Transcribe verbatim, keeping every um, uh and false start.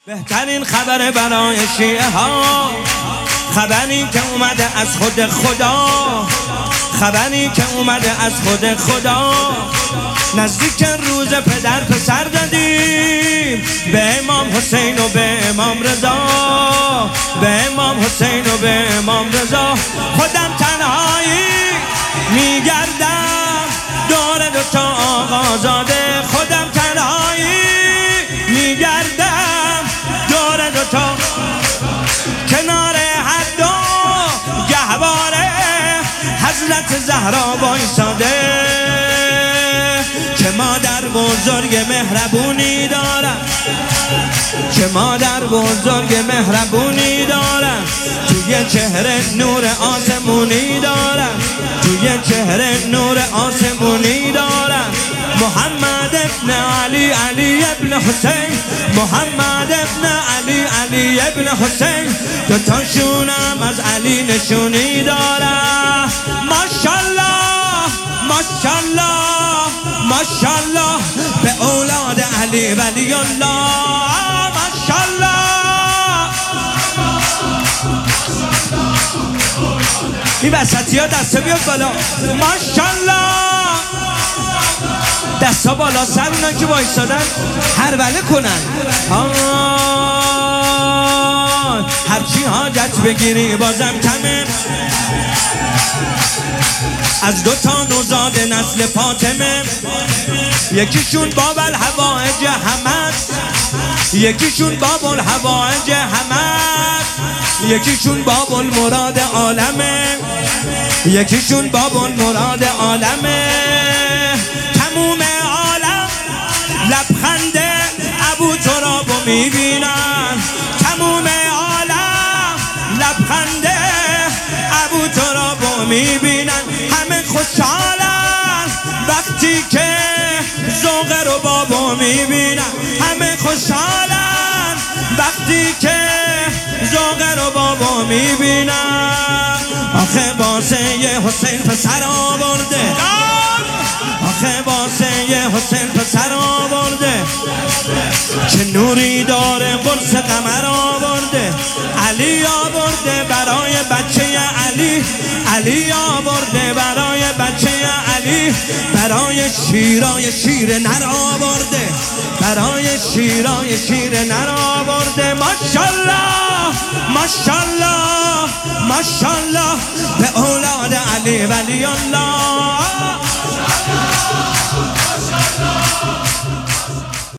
بهترین خبر برای شیعه ها، خبری که اومده از خود خدا، خبری که اومده از خود خدا. نزدیک روز پدر پسر دادیم به امام حسین و به امام رضا، به امام حسین و به امام رضا. خودم تنهایی میگردم دور دوتا آقازاده، خودم تنهایی میگردم دور دوتا کنار هر دو گهواره حضرت زهرا وایساده، که مادر بزرگ مهربونی دارم، که مادر بزرگ مهربونی دارم، توی چهره نور آسمونی دارم، توی چهره نور آسمونی دارم. محمد ابن علی علی ابن حسین، محمد ابن علی علی ابن حسین، دوتاشونم از علی نشونی دارم. ماشالله ماشالله ماشالله به اولاد علی ولی الله، ماشالله. این وسطی ها دستا بیاد بالا، ماشالله. دستا بالا سر اونا که وایستادن هر بله کنن. هرچی حاجت بگیری بازم کمه، از دو تا نوزاد نسل فاطمه، یکیشون باب الهوائج حمد، یکیشون باب الهوائج حمد، یکیشون باب المراد عالمه، یکیشون باب المراد عالمه. تموم عالم لبخند ابو ترابو میبینن، تموم عالم لبخند ابو ترابو میبینن. همه خوشحالن وقتی که ذوق رو بابو میبینن، همه خوشحالن وقتی که ذوق رو بابو میبینن. آخه واسه یه حسین پسر آورده، آخه واسه یه حسین پسر آورده، چه نوری داره قرص قمر آورده. علی آورده برای بچه علی، علی آورده برای بچه علی، برای شیرای شیر نر آورده، برای شیرای شیر نر آورده. ماشالله ماشالله ماشالله به اولاد علی ولی الله.